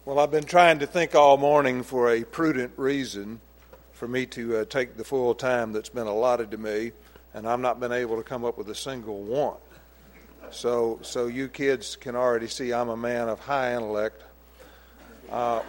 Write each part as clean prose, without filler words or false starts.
Well, I've been trying to think all morning for a prudent reason for me to take the full time that's been allotted to me, and I've not been able to come up with a single one. So you kids can already see I'm a man of high intellect. I'm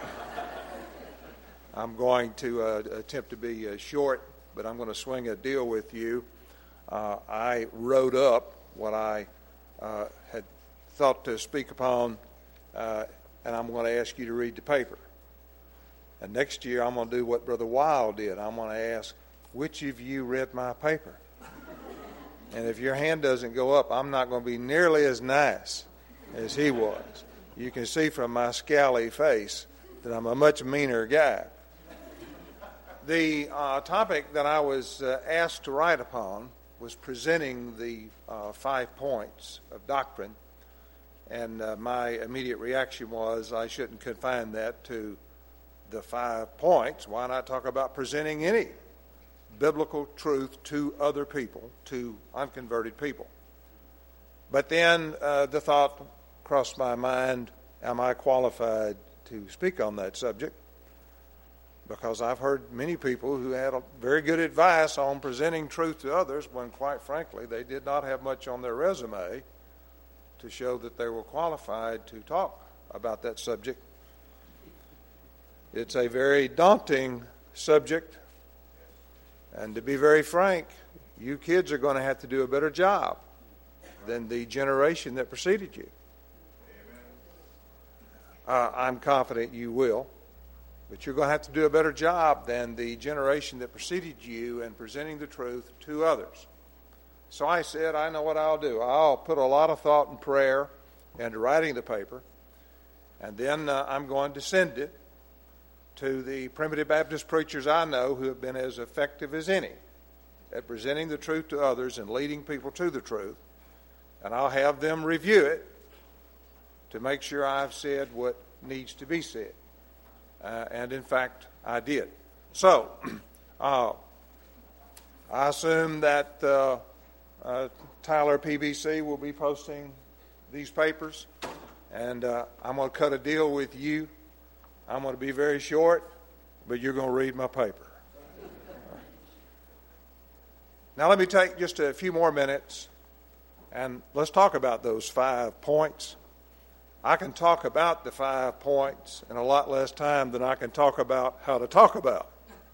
going to attempt to be short, but I'm going to swing a deal with you. I wrote up what I had thought to speak upon, and I'm going to ask you to read the paper. And next year I'm going to do what Brother Wild did. I'm going to ask, which of you read my paper? And if your hand doesn't go up, I'm not going to be nearly as nice as he was. You can see from my scowly face that I'm a much meaner guy. The topic that I was asked to write upon was presenting the 5 points of doctrine. And my immediate reaction was I shouldn't confine that to the 5 points. Why not talk about presenting any biblical truth to other people, to unconverted people? But then the thought crossed my mind, am I qualified to speak on that subject? Because I've heard many people who had very good advice on presenting truth to others when, quite frankly, they did not have much on their resume to show that they were qualified to talk about that subject. It's a very daunting subject, and to be very frank, you kids are going to have to do a better job than the generation that preceded you. I'm confident you will, but you're going to have to do a better job than the generation that preceded you in presenting the truth to others. So I said, I know what I'll do. I'll put a lot of thought and prayer into writing the paper, and then I'm going to send it to the primitive Baptist preachers I know who have been as effective as any at presenting the truth to others and leading people to the truth, and I'll have them review it to make sure I've said what needs to be said. And in fact, I did. So, I assume that Tyler PBC will be posting these papers, and I'm going to cut a deal with you. I'm going to be very short, but you're going to read my paper. Now let me take just a few more minutes, and let's talk about those 5 points. I can talk about the 5 points in a lot less time than I can talk about how to talk about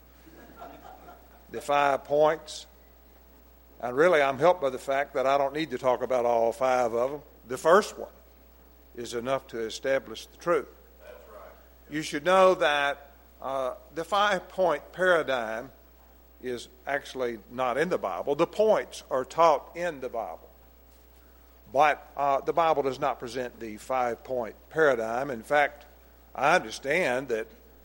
the 5 points. And really, I'm helped by the fact that I don't need to talk about all 5 of them. The first one is enough to establish the truth. That's right. You should know that the 5-point paradigm is actually not in the Bible. The points are taught in the Bible. But the Bible does not present the 5-point paradigm. In fact, I understand that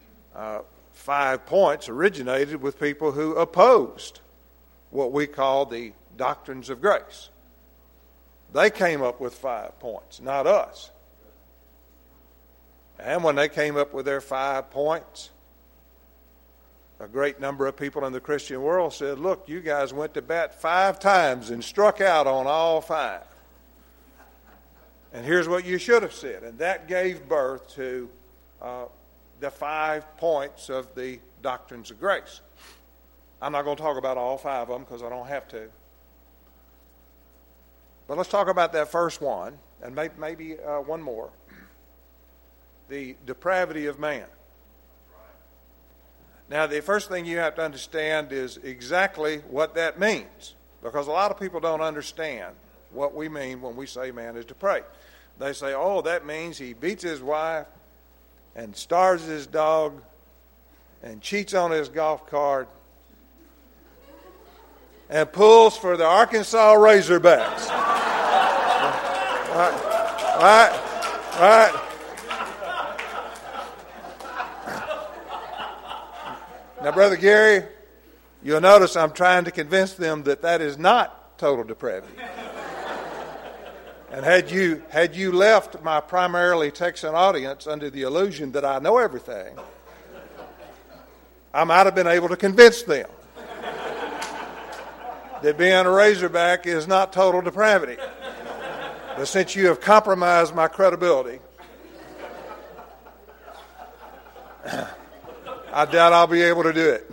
5 points originated with people who opposed what we call the doctrines of grace. They came up with 5 points, not us. And when they came up with their 5 points, a great number of people in the Christian world said, look, you guys went to bat 5 times and struck out on all 5. And here's what you should have said. And that gave birth to the 5 points of the doctrines of grace. I'm not going to talk about all 5 of them because I don't have to. But let's talk about that first one, and maybe one more. The depravity of man. Now, the first thing you have to understand is exactly what that means, because a lot of people don't understand what we mean when we say man is depraved. They say, oh, that means he beats his wife and starves his dog and cheats on his golf cart and pulls for the Arkansas Razorbacks. Right. Now, Brother Gary, you'll notice I'm trying to convince them that that is not total depravity. And had you left my primarily Texan audience under the illusion that I know everything, I might have been able to convince them that being a Razorback is not total depravity. But since you have compromised my credibility, I doubt I'll be able to do it.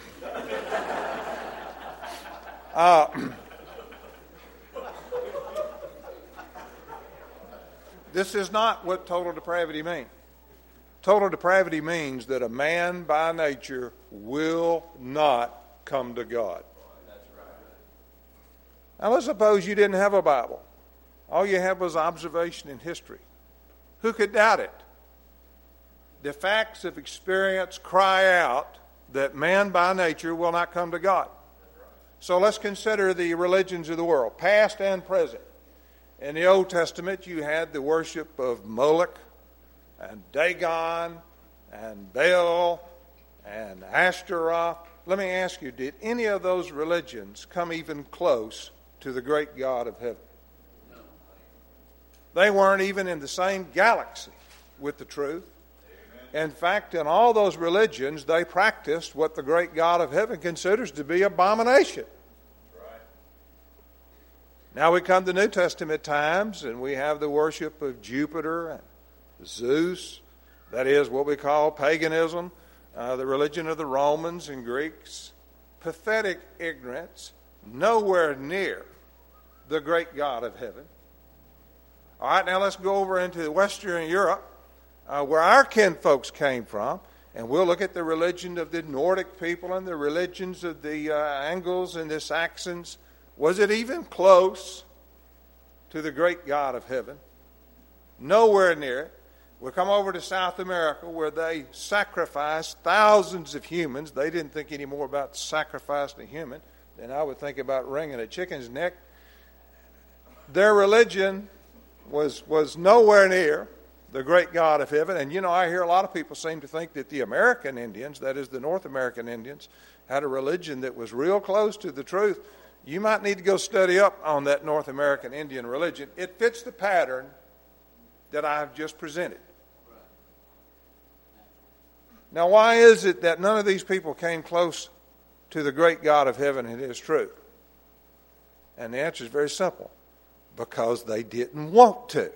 This is not what total depravity means. Total depravity means that a man by nature will not come to God. Now let's suppose you didn't have a Bible. All you had was observation and history. Who could doubt it? The facts of experience cry out that man by nature will not come to God. So let's consider the religions of the world, past and present. In the Old Testament, you had the worship of Moloch and Dagon and Baal and Ashtaroth. Let me ask you, did any of those religions come even close to the great God of heaven? No. They weren't even in the same galaxy with the truth. Amen. In fact, in all those religions, they practiced what the great God of heaven considers to be abomination. Now we come to New Testament times, and we have the worship of Jupiter and Zeus. That is what we call paganism, the religion of the Romans and Greeks. Pathetic ignorance, nowhere near the great God of heaven. All right, now let's go over into Western Europe, where our kinfolks came from, and we'll look at the religion of the Nordic people and the religions of the Angles and the Saxons. Was it even close to the great God of heaven? Nowhere near it. We'll come over to South America, where they sacrificed thousands of humans. They didn't think any more about sacrificing a human than I would think about wringing a chicken's neck. Their religion was nowhere near the great God of heaven. And, I hear a lot of people seem to think that the American Indians, that is the North American Indians, had a religion that was real close to the truth. You might need to go study up on that North American Indian religion. It fits the pattern that I have just presented. Now, why is it that none of these people came close to the great God of heaven and His truth? And the answer is very simple. Because they didn't want to.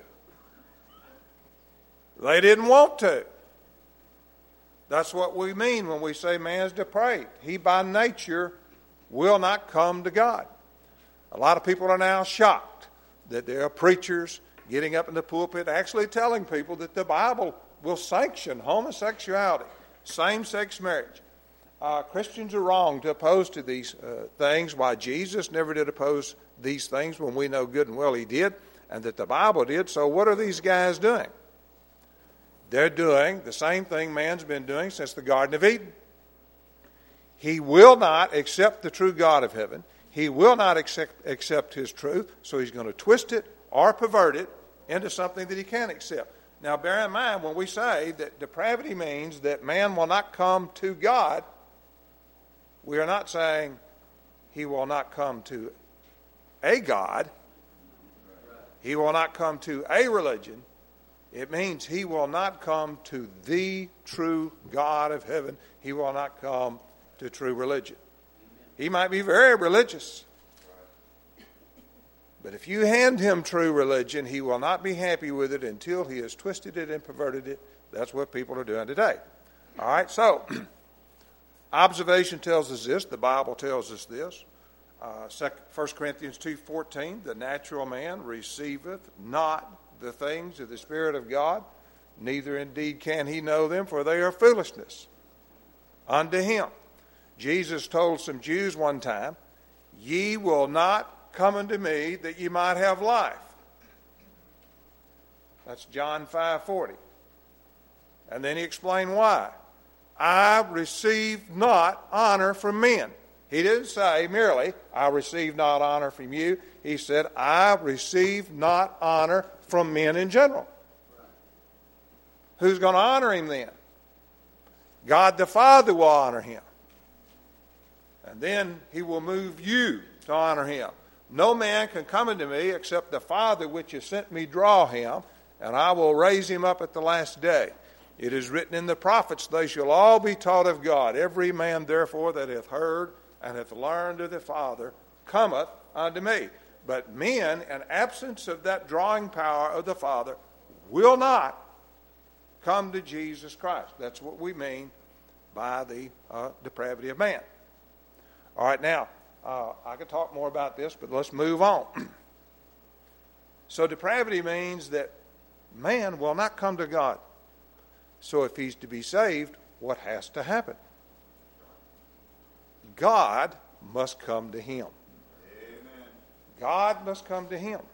They didn't want to. That's what we mean when we say man's depraved. He by nature will not come to God. A lot of people are now shocked that there are preachers getting up in the pulpit actually telling people that the Bible will sanction homosexuality, same-sex marriage. Christians are wrong to oppose to these things. Why Jesus never did oppose these things when we know good and well He did, and that the Bible did. So what are these guys doing? They're doing the same thing man's been doing since the Garden of Eden. He will not accept the true God of heaven. He will not accept His truth, so he's going to twist it or pervert it into something that he can't accept. Now, bear in mind, when we say that depravity means that man will not come to God, we are not saying he will not come to a God. He will not come to a religion. It means he will not come to the true God of heaven. He will not come to true religion. He might be very religious, but if you hand him true religion, he will not be happy with it until he has twisted it and perverted it. That's what people are doing today. All right, so observation tells us this. The Bible tells us this. 1 Corinthians 2:14, the natural man receiveth not the things of the Spirit of God, neither indeed can he know them, for they are foolishness unto him. Jesus told some Jews one time, ye will not come unto me that ye might have life. That's John 5:40. And then he explained why. I receive not honor from men. He didn't say merely, I receive not honor from you. He said, I receive not honor from men in general. Who's going to honor him then? God the Father will honor him. And then he will move you to honor him. No man can come unto me except the Father which has sent me draw him, and I will raise him up at the last day. It is written in the prophets, they shall all be taught of God. Every man therefore that hath heard and hath learned of the Father cometh unto me. But men, in absence of that drawing power of the Father, will not come to Jesus Christ. That's what we mean by the depravity of man. All right, now, I could talk more about this, but let's move on. So depravity means that man will not come to God. So if he's to be saved, what has to happen? God must come to him. Amen. God must come to him.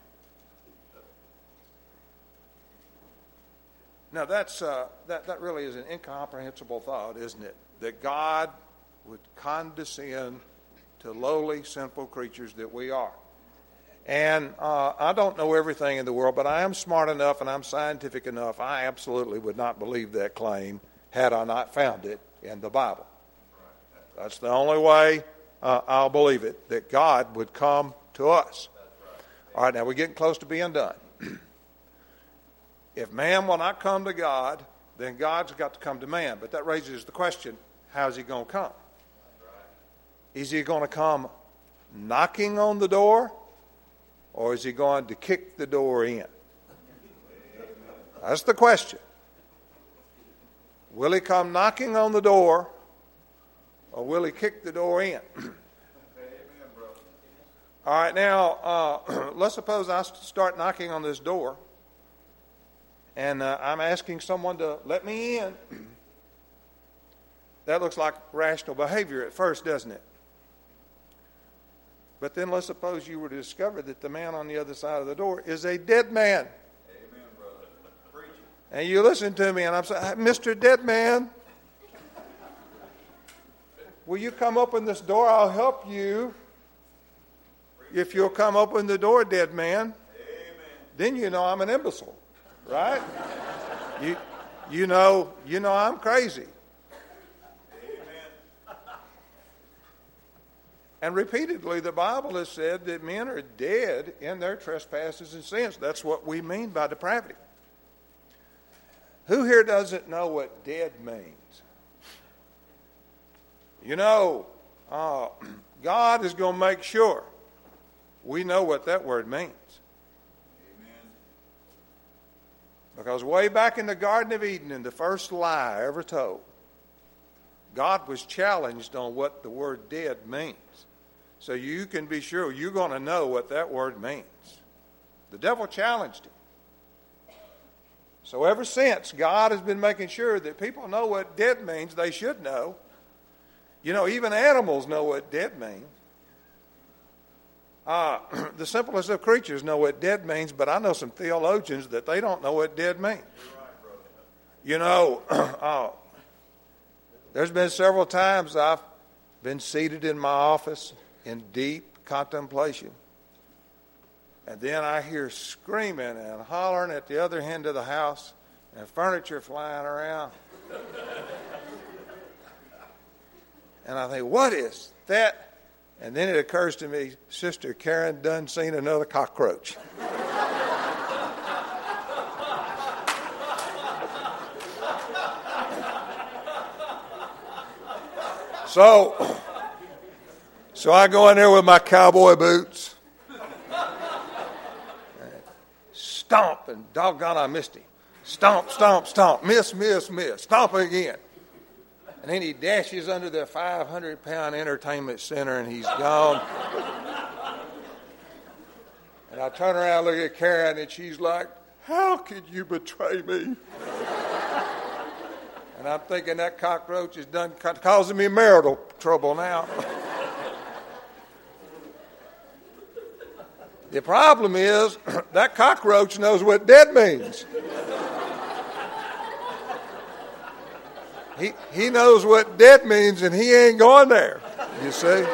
Now that really is an incomprehensible thought, isn't it? That God would condescend to lowly, sinful creatures that we are. And I don't know everything in the world, but I am smart enough and I'm scientific enough. I absolutely would not believe that claim had I not found it in the Bible. That's the only way I'll believe it, that God would come to us. All right, now we're getting close to being done. If man will not come to God, then God's got to come to man. But that raises the question, how's he going to come? Is he going to come knocking on the door, or is he going to kick the door in? That's the question. Will he come knocking on the door, or will he kick the door in? All right, now, let's suppose I start knocking on this door, and I'm asking someone to let me in. That looks like rational behavior at first, doesn't it? But then let's suppose you were to discover that the man on the other side of the door is a dead man. Amen, brother. Preach it. And you listen to me, and I'm saying, Mr. Dead Man, will you come open this door? I'll help you. If you'll come open the door, dead man. Amen. Then you know I'm an imbecile, right? you know I'm crazy. And repeatedly, the Bible has said that men are dead in their trespasses and sins. That's what we mean by depravity. Who here doesn't know what dead means? You know, God is going to make sure we know what that word means. Amen. Because way back in the Garden of Eden, in the first lie ever told, God was challenged on what the word dead means. So you can be sure you're going to know what that word means. The devil challenged him. So ever since, God has been making sure that people know what dead means. They should know. You know, even animals know what dead means. The simplest of creatures know what dead means, but I know some theologians that they don't know what dead means. You know, there's been several times I've been seated in my office in deep contemplation. And then I hear screaming and hollering at the other end of the house and furniture flying around. And I think, what is that? And then it occurs to me, Sister Karen done seen another cockroach. So I go in there with my cowboy boots. Stomp, and doggone, I missed him. Stomp, stomp, stomp. Miss, miss, miss. Stomp again. And then he dashes under the 500-pound entertainment center, and he's gone. And I turn around, look at Karen, and she's like, how could you betray me? And I'm thinking that cockroach is done causing me marital trouble now. The problem is that cockroach knows what dead means. He knows what dead means, and he ain't going there, you see.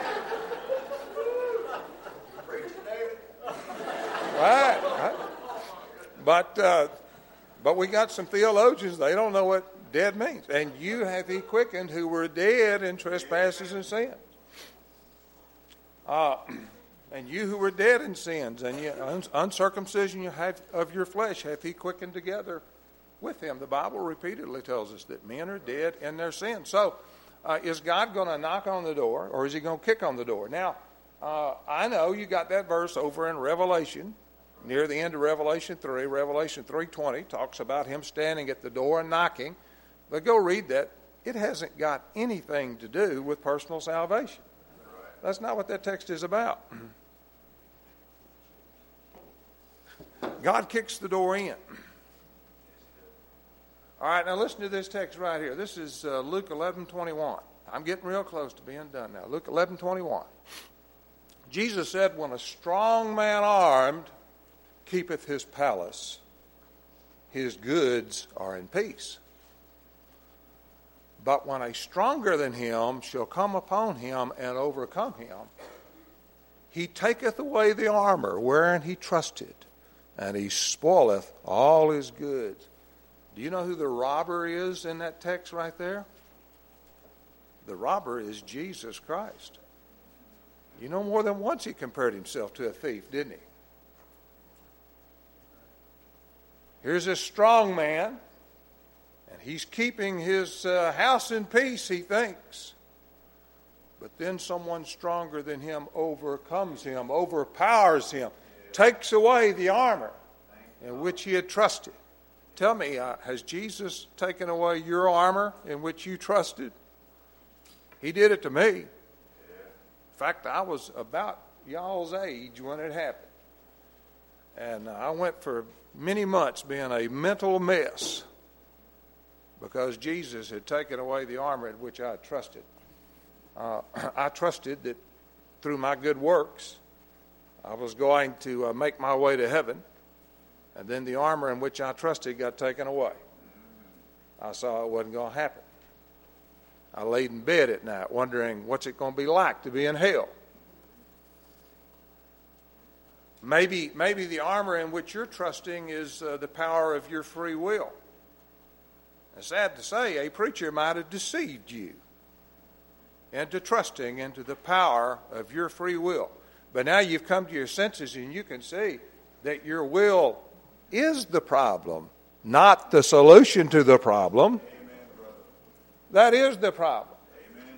Right. But we got some theologians, they don't know what dead means. And you have he quickened who were dead in trespasses and sins. And you who were dead in sins, and uncircumcision of your flesh hath he quickened together with him. The Bible repeatedly tells us that men are dead in their sins. So is God going to knock on the door, or is he going to kick on the door? Now, I know you got that verse over in Revelation, near the end of Revelation 3. Revelation 3:20 talks about him standing at the door and knocking. But go read that it hasn't got anything to do with personal salvation. That's not what that text is about. God kicks the door in. All right, now listen to this text right here. This is Luke 11:21. I'm getting real close to being done now. Luke 11:21. Jesus said, when a strong man armed keepeth his palace, his goods are in peace. But when a stronger than him shall come upon him and overcome him, he taketh away the armor wherein he trusted, and he spoileth all his goods. Do you know who the robber is in that text right there? The robber is Jesus Christ. You know, more than once he compared himself to a thief, didn't he? Here's this strong man, and he's keeping his house in peace, he thinks. But then someone stronger than him overcomes him, overpowers him, takes away the armor in which he had trusted. Tell me, has Jesus taken away your armor in which you trusted? He did it to me. In fact, I was about y'all's age when it happened. And I went for many months being a mental mess because Jesus had taken away the armor in which I had trusted. I trusted that through my good works, I was going to make my way to heaven, and then the armor in which I trusted got taken away. I saw it wasn't going to happen. I laid in bed at night wondering what's it going to be like to be in hell. Maybe the armor in which you're trusting is the power of your free will. It's sad to say, a preacher might have deceived you into trusting into the power of your free will. But now you've come to your senses and you can see that your will is the problem, not the solution to the problem. That is the problem. Amen.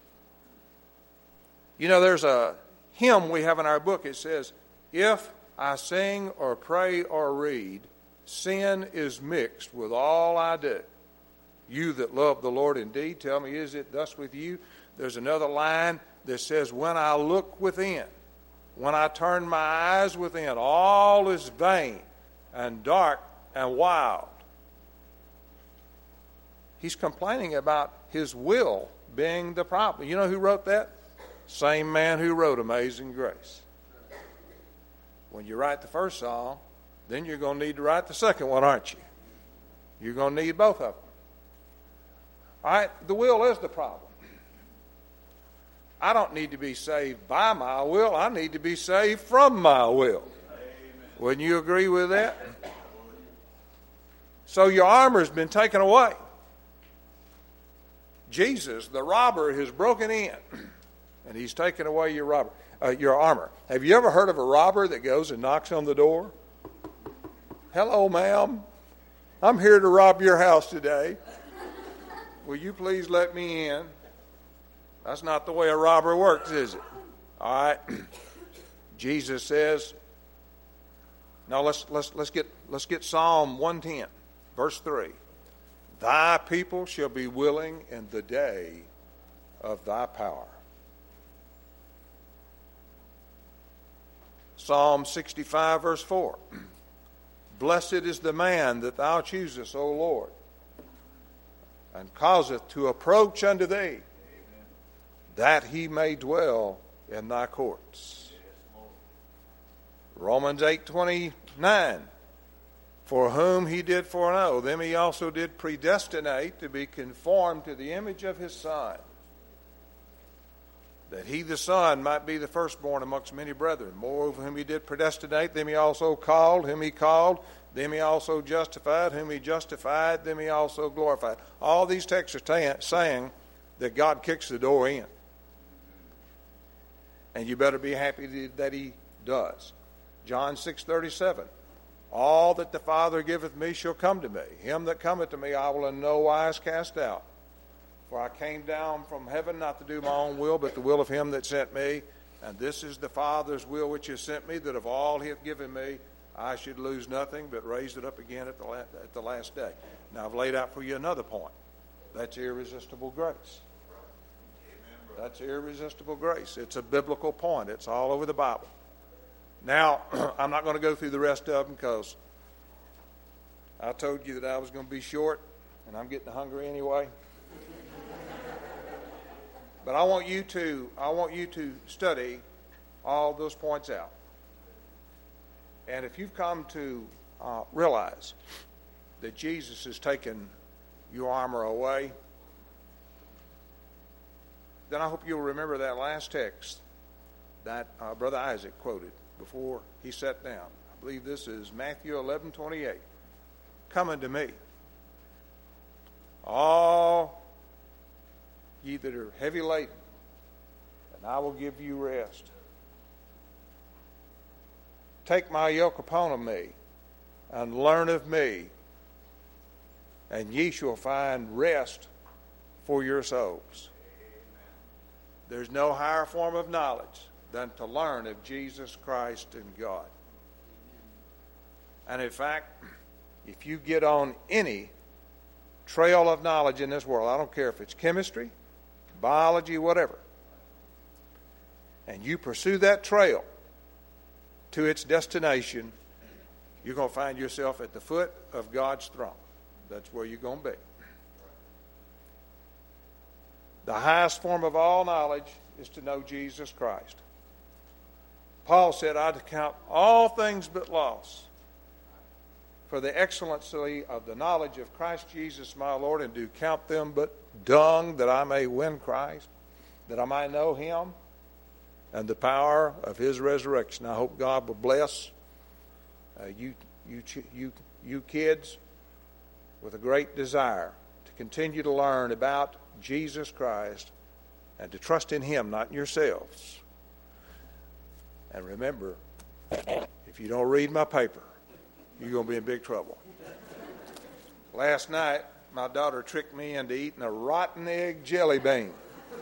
You know, there's a hymn we have in our book. It says, if I sing or pray or read, sin is mixed with all I do. You that love the Lord indeed, tell me, is it thus with you? There's another line that says, when I look within, when I turn my eyes within, all is vain and dark and wild. He's complaining about his will being the problem. You know who wrote that? Same man who wrote Amazing Grace. When you write the first song, then you're going to need to write the second one, aren't you? You're going to need both of them. All right, the will is the problem. I don't need to be saved by my will. I need to be saved from my will. Amen. Wouldn't you agree with that? So your armor's been taken away. Jesus, the robber, has broken in, and he's taken away your armor. Have you ever heard of a robber that goes and knocks on the door? Hello, ma'am. I'm here to rob your house today. Will you please let me in? That's not the way a robber works, is it? All right. Jesus says. Now let's get Psalm 110, verse 3. Thy people shall be willing in the day of thy power. Psalm 65, verse 4. Blessed is the man that thou choosest, O Lord, and causeth to approach unto thee, that he may dwell in thy courts. Romans 8:29. For whom he did foreknow, them he also did predestinate to be conformed to the image of his Son, that he, the Son, might be the firstborn amongst many brethren. Moreover, whom he did predestinate, them he also called. Whom he called, them he also justified. Whom he justified, them he also glorified. All these texts are saying that God kicks the door in. And you better be happy that he does. John 6:37. All that the Father giveth me shall come to me. Him that cometh to me I will in no wise cast out. For I came down from heaven not to do my own will, but the will of him that sent me. And this is the Father's will which has sent me, that of all he hath given me, I should lose nothing, but raise it up again at the last day. Now I've laid out for you another point. That's irresistible grace. That's irresistible grace. It's a biblical point. It's all over the Bible. Now, I'm not going to go through the rest of them because I told you that I was going to be short, and I'm getting hungry anyway. But I want you to study all those points out. And if you've come to realize that Jesus has taken your armor away, then I hope you'll remember that last text that Brother Isaac quoted before he sat down. I believe this is Matthew 11:28. Come unto me, all ye that are heavy laden, and I will give you rest. Take my yoke upon me, and learn of me, and ye shall find rest for your souls. There's no higher form of knowledge than to learn of Jesus Christ and God. And in fact, if you get on any trail of knowledge in this world, I don't care if it's chemistry, biology, whatever, and you pursue that trail to its destination, you're going to find yourself at the foot of God's throne. That's where you're going to be. The highest form of all knowledge is to know Jesus Christ. Paul said, I'd count all things but loss for the excellency of the knowledge of Christ Jesus my Lord, and do count them but dung, that I may win Christ, that I might know him and the power of his resurrection. I hope God will bless you kids with a great desire to continue to learn about Jesus Christ and to trust in him, not in yourselves. And remember, if you don't read my paper, you're going to be in big trouble. Last night, my daughter tricked me into eating a rotten egg jelly bean.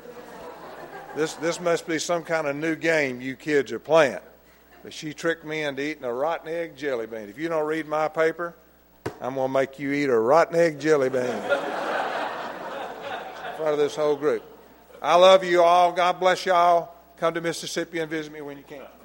This must be some kind of new game you kids are playing. But she tricked me into eating a rotten egg jelly bean. If you don't read my paper, I'm going to make you eat a rotten egg jelly bean in front of this whole group. I love you all. God bless y'all. Come to Mississippi and visit me when you can.